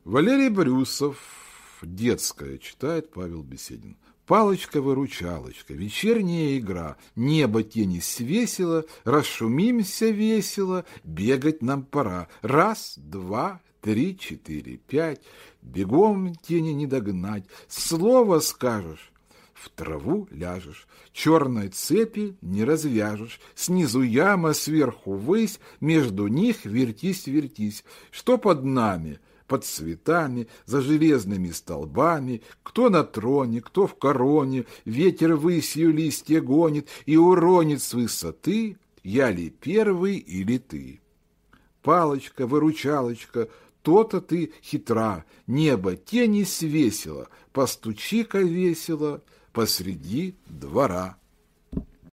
Валерий Брюсов, детское, читает Павел Беседин. Палочка-выручалочка, вечерняя игра, небо тени свесило, расшумимся весело, бегать нам пора. Раз, два, три, четыре, пять, бегом тени не догнать, слово скажешь, в траву ляжешь, черной цепи не развяжешь, снизу яма, сверху высь, между них вертись-вертись. Что под нами? Под цветами, за железными столбами, кто на троне, кто в короне, ветер высью листья гонит и уронит с высоты, я ли первый или ты. Палочка-выручалочка, то-то ты хитра, небо тени свесила, постучи-ка весело посреди двора.